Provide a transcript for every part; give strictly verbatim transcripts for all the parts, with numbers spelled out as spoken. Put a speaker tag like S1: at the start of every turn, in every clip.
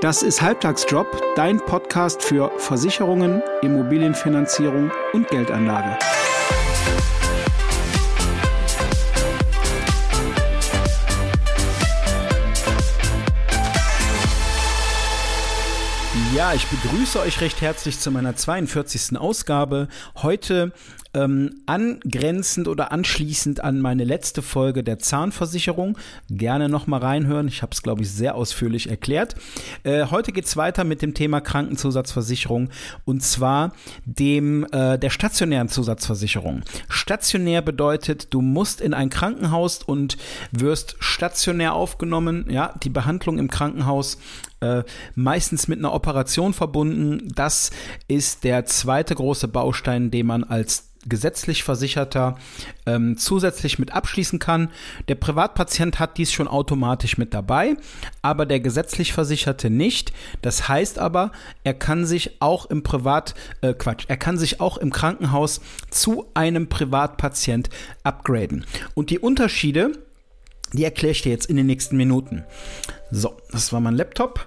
S1: Das ist Halbtagsjob, dein Podcast für Versicherungen, Immobilienfinanzierung und Geldanlage. Ja, ich begrüße euch recht herzlich zu meiner zweiundvierzigsten Ausgabe. Heute ähm, angrenzend oder anschließend an meine letzte Folge der Zahnversicherung. Gerne nochmal reinhören. Ich habe es, glaube ich, sehr ausführlich erklärt. Äh, heute geht es weiter mit dem Thema Krankenzusatzversicherung und zwar dem äh, der stationären Zusatzversicherung. Stationär bedeutet, du musst in ein Krankenhaus und wirst stationär aufgenommen. Ja, die Behandlung im Krankenhaus Äh, meistens mit einer Operation verbunden. Das ist der zweite große Baustein, den man als gesetzlich Versicherter ähm, zusätzlich mit abschließen kann. Der Privatpatient hat dies schon automatisch mit dabei, aber der gesetzlich Versicherte nicht. Das heißt aber, er kann sich auch im Privat, äh, Quatsch, er kann sich auch im Krankenhaus zu einem Privatpatient upgraden. Und die Unterschiede, die erkläre ich dir jetzt in den nächsten Minuten. So, das war mein Laptop.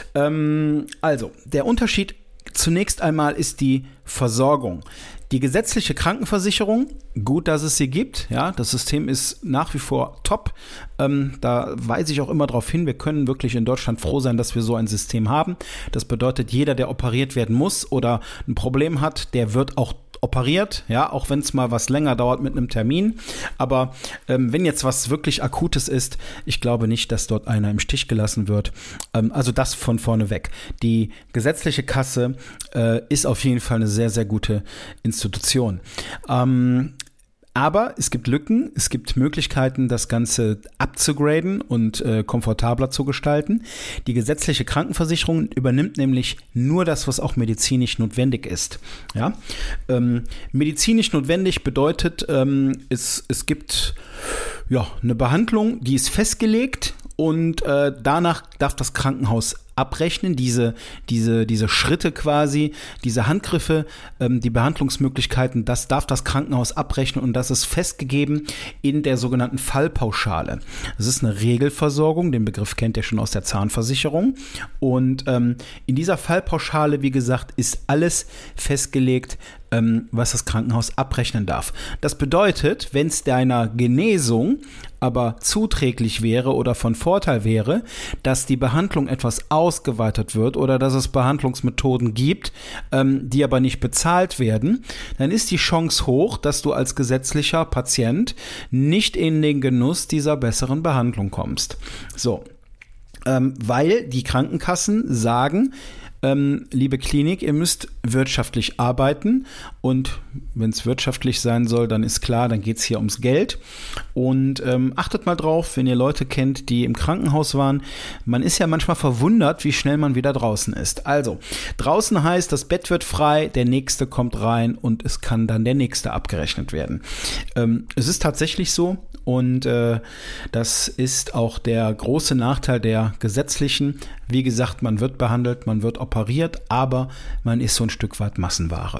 S1: Ähm, also, der Unterschied zunächst einmal ist die Versorgung. Die gesetzliche Krankenversicherung, gut, dass es sie gibt. Ja, das System ist nach wie vor top. Ähm, da weise ich auch immer darauf hin, wir können wirklich in Deutschland froh sein, dass wir so ein System haben. Das bedeutet, jeder, der operiert werden muss oder ein Problem hat, der wird auch operiert, ja, auch wenn es mal was länger dauert mit einem Termin. Aber ähm, wenn jetzt was wirklich Akutes ist, ich glaube nicht, dass dort einer im Stich gelassen wird. Ähm, also das von vorne weg. Die gesetzliche Kasse äh, ist auf jeden Fall eine sehr, sehr gute Institution. Ähm, Aber es gibt Lücken, es gibt Möglichkeiten, das Ganze abzugraden und äh, komfortabler zu gestalten. Die gesetzliche Krankenversicherung übernimmt nämlich nur das, was auch medizinisch notwendig ist. Ja? Ähm, medizinisch notwendig bedeutet, ähm, es, es gibt ja, eine Behandlung, die ist festgelegt und äh, danach darf das Krankenhaus abrechnen, diese, diese, diese Schritte quasi, diese Handgriffe, ähm, die Behandlungsmöglichkeiten, das darf das Krankenhaus abrechnen und das ist festgegeben in der sogenannten Fallpauschale. Das ist eine Regelversorgung, den Begriff kennt ihr schon aus der Zahnversicherung und ähm, in dieser Fallpauschale, wie gesagt, ist alles festgelegt, ähm, was das Krankenhaus abrechnen darf. Das bedeutet, wenn es deiner Genesung aber zuträglich wäre oder von Vorteil wäre, dass die Behandlung etwas ausgeweitet wird oder dass es Behandlungsmethoden gibt, ähm, die aber nicht bezahlt werden, dann ist die Chance hoch, dass du als gesetzlicher Patient nicht in den Genuss dieser besseren Behandlung kommst. So, ähm, weil die Krankenkassen sagen, Ähm, liebe Klinik, ihr müsst wirtschaftlich arbeiten und wenn es wirtschaftlich sein soll, dann ist klar, dann geht es hier ums Geld und ähm, achtet mal drauf, wenn ihr Leute kennt, die im Krankenhaus waren, man ist ja manchmal verwundert, wie schnell man wieder draußen ist. Also, draußen heißt, das Bett wird frei, der Nächste kommt rein und es kann dann der Nächste abgerechnet werden. Ähm, es ist tatsächlich so und äh, das ist auch der große Nachteil der gesetzlichen. Wie gesagt, man wird behandelt, man wird operiert, aber man ist so ein Stück weit Massenware.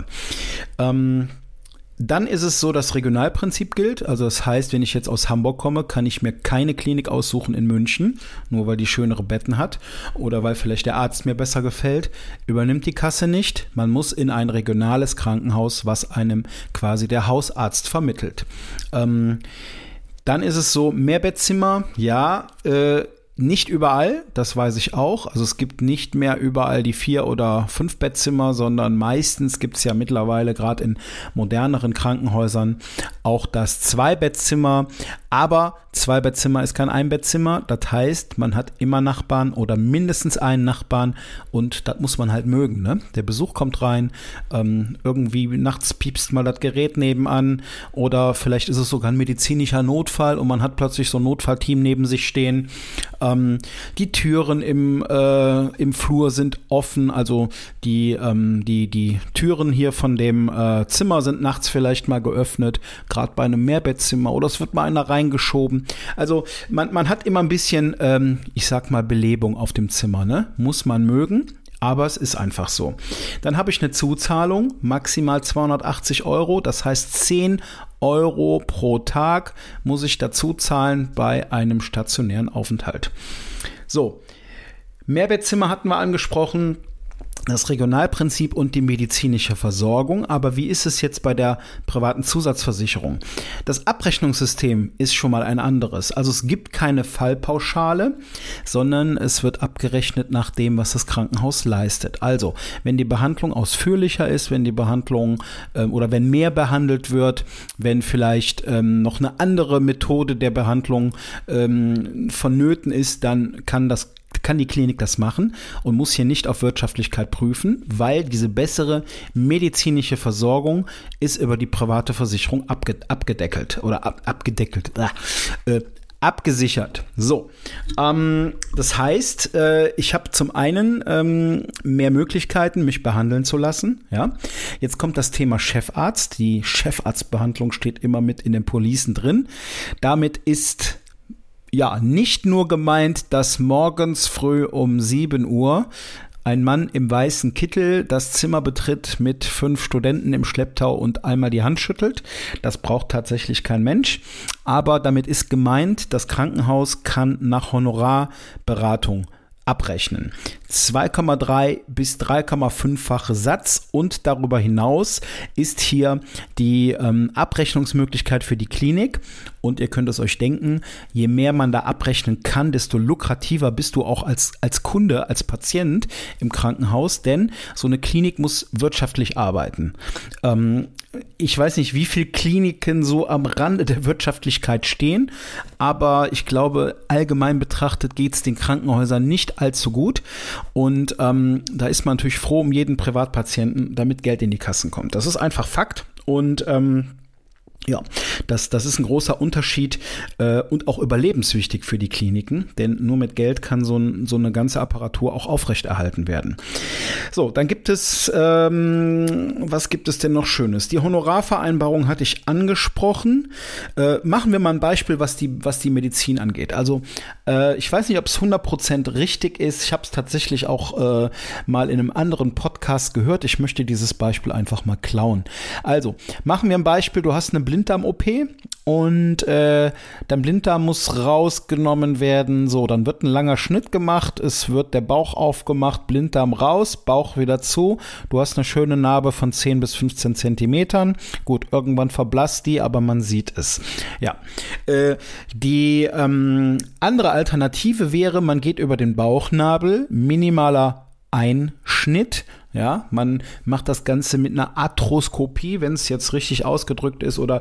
S1: Ähm, dann ist es so, dass Regionalprinzip gilt. Also das heißt, wenn ich jetzt aus Hamburg komme, kann ich mir keine Klinik aussuchen in München, nur weil die schönere Betten hat oder weil vielleicht der Arzt mir besser gefällt. Übernimmt die Kasse nicht. Man muss in ein regionales Krankenhaus, was einem quasi der Hausarzt vermittelt. Ähm, dann ist es so, Mehrbettzimmer, ja, äh, nicht überall, das weiß ich auch. Also es gibt nicht mehr überall die vier- oder fünf Bettzimmer, sondern meistens gibt es ja mittlerweile gerade in moderneren Krankenhäusern auch das Zwei-Bettzimmer. Aber Zwei-Bettzimmer ist kein Ein-Bettzimmer. Das heißt, man hat immer Nachbarn oder mindestens einen Nachbarn und das muss man halt mögen. Ne? Der Besuch kommt rein, ähm, irgendwie nachts piepst mal das Gerät nebenan oder vielleicht ist es sogar ein medizinischer Notfall und man hat plötzlich so ein Notfallteam neben sich stehen. Ähm, die Türen im, äh, im Flur sind offen, also die, ähm, die, die Türen hier von dem äh, Zimmer sind nachts vielleicht mal geöffnet, gerade bei einem Mehrbettzimmer oder es wird mal einer reingeschoben. Also man, man hat immer ein bisschen, ähm, ich sag mal, Belebung auf dem Zimmer, ne? Muss man mögen. Aber es ist einfach so. Dann habe ich eine Zuzahlung, maximal zweihundertachtzig Euro, das heißt zehn Euro pro Tag muss ich dazu zahlen bei einem stationären Aufenthalt. So, Mehrbettzimmer hatten wir angesprochen, das Regionalprinzip und die medizinische Versorgung. Aber wie ist es jetzt bei der privaten Zusatzversicherung? Das Abrechnungssystem ist schon mal ein anderes. Also es gibt keine Fallpauschale, sondern es wird abgerechnet nach dem, was das Krankenhaus leistet. Also wenn die Behandlung ausführlicher ist, wenn die Behandlung ähm, oder wenn mehr behandelt wird, wenn vielleicht ähm, noch eine andere Methode der Behandlung ähm, vonnöten ist, dann kann das kann die Klinik das machen und muss hier nicht auf Wirtschaftlichkeit prüfen, weil diese bessere medizinische Versorgung ist über die private Versicherung abge- abgedeckelt oder ab- abgedeckelt, äh, abgesichert. So, ähm, das heißt, äh, ich habe zum einen ähm, mehr Möglichkeiten, mich behandeln zu lassen. Ja, jetzt kommt das Thema Chefarzt. Die Chefarztbehandlung steht immer mit in den Policen drin. Damit ist ja nicht nur gemeint, dass morgens früh um sieben Uhr ein Mann im weißen Kittel das Zimmer betritt mit fünf Studenten im Schlepptau und einmal die Hand schüttelt. Das braucht tatsächlich kein Mensch. Aber damit ist gemeint, das Krankenhaus kann nach Honorarberatung abrechnen. zwei Komma drei bis drei Komma fünf-fache Satz und darüber hinaus ist hier die ähm, Abrechnungsmöglichkeit für die Klinik und ihr könnt es euch denken, je mehr man da abrechnen kann, desto lukrativer bist du auch als, als Kunde, als Patient im Krankenhaus, denn so eine Klinik muss wirtschaftlich arbeiten. Ähm, ich weiß nicht, wie viele Kliniken so am Rande der Wirtschaftlichkeit stehen, aber ich glaube, allgemein betrachtet geht es den Krankenhäusern nicht allzu gut. Und ähm, da ist man natürlich froh um jeden Privatpatienten, damit Geld in die Kassen kommt. Das ist einfach Fakt. Und ähm, ja, das, das ist ein großer Unterschied äh, und auch überlebenswichtig für die Kliniken, denn nur mit Geld kann so, ein, so eine ganze Apparatur auch aufrechterhalten werden. So, dann gibt es, ähm, was gibt es denn noch Schönes? Die Honorarvereinbarung hatte ich angesprochen. Äh, machen wir mal ein Beispiel, was die, was die Medizin angeht. Also, äh, ich weiß nicht, ob es hundert Prozent richtig ist. Ich habe es tatsächlich auch äh, mal in einem anderen Podcast gehört. Ich möchte dieses Beispiel einfach mal klauen. Also, machen wir ein Beispiel. Du hast eine Blinddarm-O P und äh, dein Blinddarm muss rausgenommen werden. So, dann wird ein langer Schnitt gemacht, es wird der Bauch aufgemacht, Blinddarm raus, Bauch wieder zu. Du hast eine schöne Narbe von zehn bis fünfzehn Zentimetern. Gut, irgendwann verblasst die, aber man sieht es. Ja, äh, die ähm, andere Alternative wäre, man geht über den Bauchnabel, minimaler Einschnitt. Ja, man macht das Ganze mit einer Arthroskopie, wenn es jetzt richtig ausgedrückt ist, oder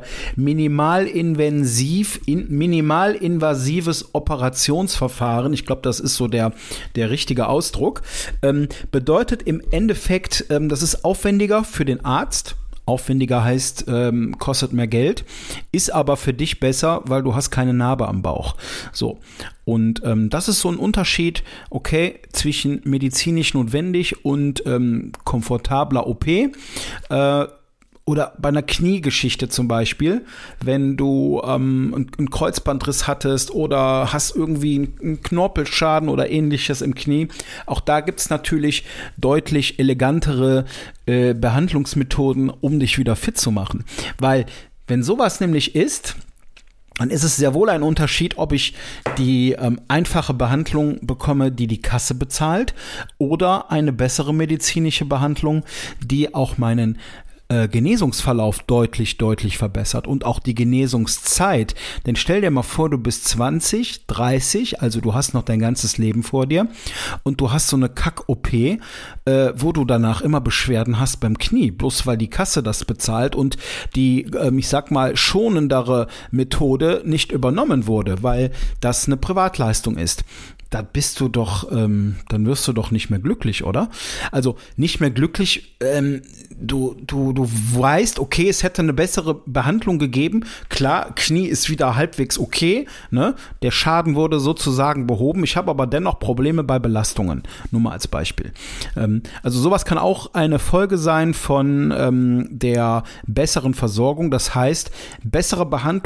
S1: minimalinvasiv, in, minimalinvasives Operationsverfahren. Ich glaube, das ist so der, der richtige Ausdruck. Ähm, bedeutet im Endeffekt, ähm, das ist aufwendiger für den Arzt. Aufwendiger heißt, ähm, kostet mehr Geld, ist aber für dich besser, weil du hast keine Narbe am Bauch. So. Und ähm, das ist so ein Unterschied, okay, zwischen medizinisch notwendig und ähm, komfortabler O P. Äh, Oder bei einer Kniegeschichte zum Beispiel, wenn du ähm, einen Kreuzbandriss hattest oder hast irgendwie einen Knorpelschaden oder ähnliches im Knie. Auch da gibt's natürlich deutlich elegantere äh, Behandlungsmethoden, um dich wieder fit zu machen. Weil wenn sowas nämlich ist, dann ist es sehr wohl ein Unterschied, ob ich die ähm, einfache Behandlung bekomme, die die Kasse bezahlt, oder eine bessere medizinische Behandlung, die auch meinen Äh, Genesungsverlauf deutlich, deutlich verbessert und auch die Genesungszeit. Denn stell dir mal vor, du bist zwanzig, dreißig, also du hast noch dein ganzes Leben vor dir und du hast so eine Kack-O P, äh, wo du danach immer Beschwerden hast beim Knie, bloß weil die Kasse das bezahlt und die, äh, ich sag mal, schonendere Methode nicht übernommen wurde, weil das eine Privatleistung ist. Da bist du doch, ähm, dann wirst du doch nicht mehr glücklich, oder? Also nicht mehr glücklich, ähm, du, du, du weißt, okay, es hätte eine bessere Behandlung gegeben. Klar, Knie ist wieder halbwegs okay, ne? Der Schaden wurde sozusagen behoben. Ich habe aber dennoch Probleme bei Belastungen. Nur mal als Beispiel. Ähm, also sowas kann auch eine Folge sein von ähm, der besseren Versorgung. Das heißt, bessere Behandlung,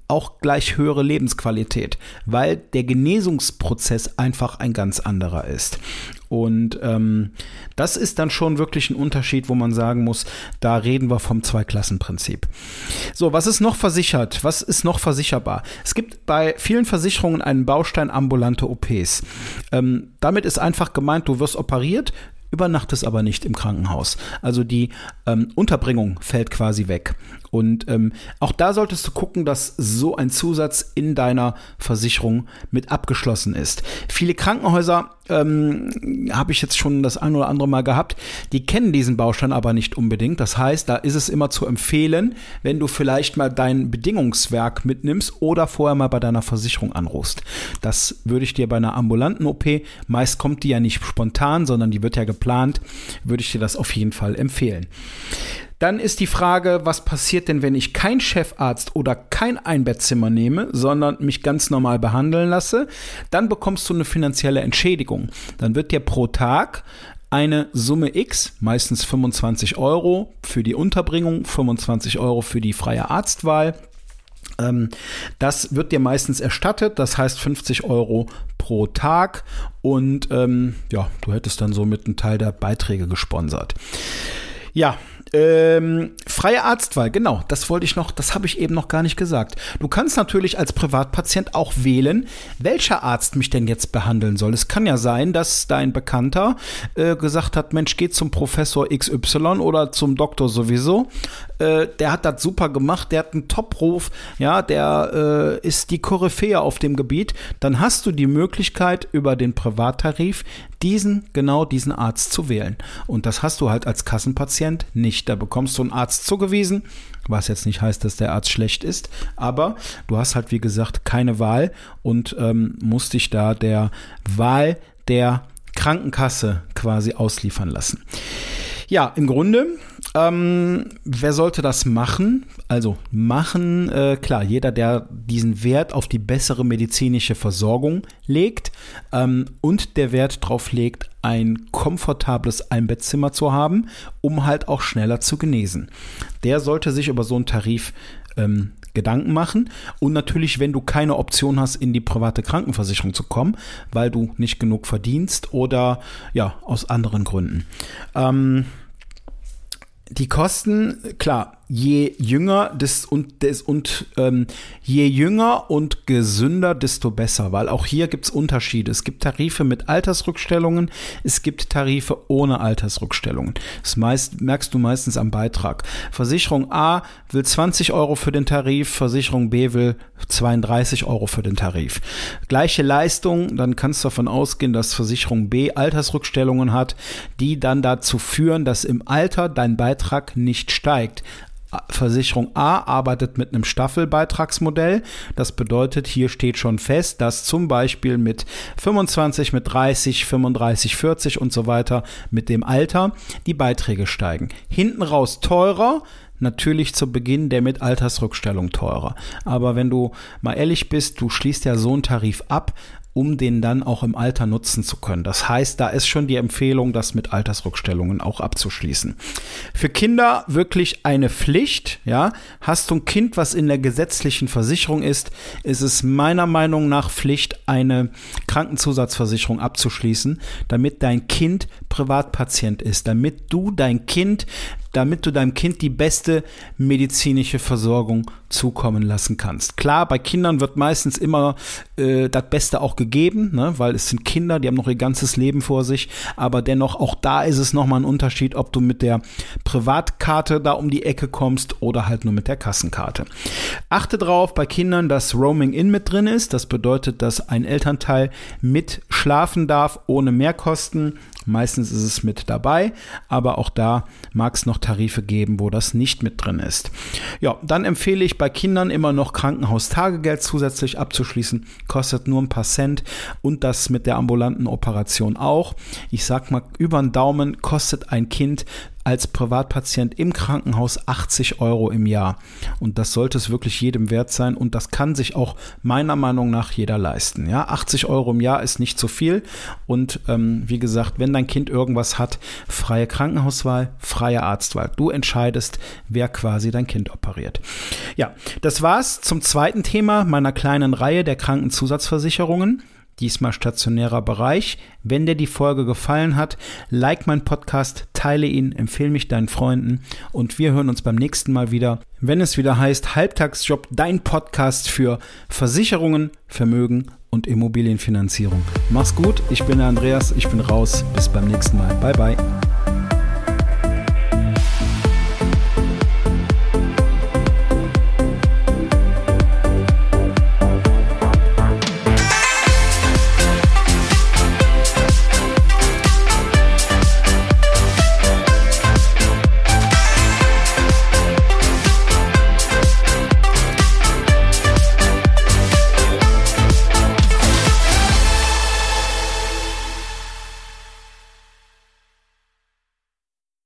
S1: auch gleich höhere Lebensqualität, weil der Genesungsprozess einfach ein ganz anderer ist. Und ähm, das ist dann schon wirklich ein Unterschied, wo man sagen muss, da reden wir vom Zweiklassenprinzip. So, was ist noch versichert? Was ist noch versicherbar? Es gibt bei vielen Versicherungen einen Baustein ambulante O Ps. Ähm, damit ist einfach gemeint, du wirst operiert, übernachtest aber nicht im Krankenhaus. Also die ähm, Unterbringung fällt quasi weg. Und ähm, auch da solltest du gucken, dass so ein Zusatz in deiner Versicherung mit abgeschlossen ist. Viele Krankenhäuser, ähm, habe ich jetzt schon das ein oder andere Mal gehabt, die kennen diesen Baustein aber nicht unbedingt. Das heißt, da ist es immer zu empfehlen, wenn du vielleicht mal dein Bedingungswerk mitnimmst oder vorher mal bei deiner Versicherung anrufst. Das würde ich dir bei einer ambulanten O P, meist kommt die ja nicht spontan, sondern die wird ja geplant, würde ich dir das auf jeden Fall empfehlen. Dann ist die Frage, was passiert denn, wenn ich kein Chefarzt oder kein Einbettzimmer nehme, sondern mich ganz normal behandeln lasse? Dann bekommst du eine finanzielle Entschädigung. Dann wird dir pro Tag eine Summe X, meistens fünfundzwanzig Euro für die Unterbringung, fünfundzwanzig Euro für die freie Arztwahl. Ähm, das wird dir meistens erstattet, das heißt fünfzig Euro pro Tag und ähm, ja, du hättest dann somit einen Teil der Beiträge gesponsert. Ja, ähm, freie Arztwahl, genau, das wollte ich noch, das habe ich eben noch gar nicht gesagt. Du kannst natürlich als Privatpatient auch wählen, welcher Arzt mich denn jetzt behandeln soll. Es kann ja sein, dass dein Bekannter äh, gesagt hat, Mensch, geh zum Professor X Y oder zum Doktor sowieso. Äh, der hat das super gemacht, der hat einen Top-Ruf, ja, der äh, ist die Koryphäe auf dem Gebiet. Dann hast du die Möglichkeit, über den Privattarif diesen, genau diesen Arzt zu wählen. Und das hast du halt als Kassenpatient nicht. Da bekommst du einen Arzt zugewiesen, was jetzt nicht heißt, dass der Arzt schlecht ist, aber du hast halt, wie gesagt, keine Wahl und ähm, musst dich da der Wahl der Krankenkasse quasi ausliefern lassen. Ja, im Grunde, ähm, wer sollte das machen? Also machen, äh, klar, jeder, der diesen Wert auf die bessere medizinische Versorgung legt ähm, und der Wert drauf legt, ein komfortables Einbettzimmer zu haben, um halt auch schneller zu genesen. Der sollte sich über so einen Tarif ähm, Gedanken machen und natürlich, wenn du keine Option hast, in die private Krankenversicherung zu kommen, weil du nicht genug verdienst oder ja, aus anderen Gründen. Ähm, die Kosten, klar, je jünger des und des und ähm, je jünger und gesünder, desto besser, weil auch hier gibt es Unterschiede. Es gibt Tarife mit Altersrückstellungen, es gibt Tarife ohne Altersrückstellungen. Das meist, merkst du meistens am Beitrag. Versicherung A will zwanzig Euro für den Tarif, Versicherung B will zweiunddreißig Euro für den Tarif. Gleiche Leistung, dann kannst du davon ausgehen, dass Versicherung B Altersrückstellungen hat, die dann dazu führen, dass im Alter dein Beitrag nicht steigt. Versicherung A arbeitet mit einem Staffelbeitragsmodell. Das bedeutet, hier steht schon fest, dass zum Beispiel mit fünfundzwanzig, mit dreißig, fünfunddreißig, vierzig und so weiter mit dem Alter die Beiträge steigen. Hinten raus teurer, natürlich zu Beginn der mit Altersrückstellung teurer. Aber wenn du mal ehrlich bist, du schließt ja so einen Tarif ab, um den dann auch im Alter nutzen zu können. Das heißt, da ist schon die Empfehlung, das mit Altersrückstellungen auch abzuschließen. Für Kinder wirklich eine Pflicht, ja. Hast du ein Kind, was in der gesetzlichen Versicherung ist, ist es meiner Meinung nach Pflicht, eine Krankenzusatzversicherung abzuschließen, damit dein Kind Privatpatient ist, damit du dein Kind damit du deinem Kind die beste medizinische Versorgung zukommen lassen kannst. Klar, bei Kindern wird meistens immer äh, das Beste auch gegeben, ne? Weil es sind Kinder, die haben noch ihr ganzes Leben vor sich, aber dennoch, auch da ist es nochmal ein Unterschied, ob du mit der Privatkarte da um die Ecke kommst oder halt nur mit der Kassenkarte. Achte drauf bei Kindern, dass Roaming In mit drin ist. Das bedeutet, dass ein Elternteil mit schlafen darf, ohne Mehrkosten. Meistens ist es mit dabei, aber auch da mag es noch Tarife geben, wo das nicht mit drin ist. Ja, dann empfehle ich bei Kindern immer noch Krankenhaustagegeld zusätzlich abzuschließen. Kostet nur ein paar Cent und das mit der ambulanten Operation auch. Ich sag mal, über den Daumen kostet ein Kind als Privatpatient im Krankenhaus achtzig Euro im Jahr. Und das sollte es wirklich jedem wert sein und das kann sich auch meiner Meinung nach jeder leisten. Ja, achtzig Euro im Jahr ist nicht zu viel und ähm, wie gesagt, wenn dein Kind irgendwas hat, freie Krankenhauswahl, freie Arztwahl. Du entscheidest, wer quasi dein Kind operiert. Ja, das war's zum zweiten Thema meiner kleinen Reihe der Krankenzusatzversicherungen. Diesmal stationärer Bereich. Wenn dir die Folge gefallen hat, like meinen Podcast, teile ihn, empfehle mich deinen Freunden und wir hören uns beim nächsten Mal wieder, wenn es wieder heißt Halbtagsjob, dein Podcast für Versicherungen, Vermögen und Immobilienfinanzierung. Mach's gut, ich bin der Andreas, ich bin raus, bis beim nächsten Mal. Bye, bye.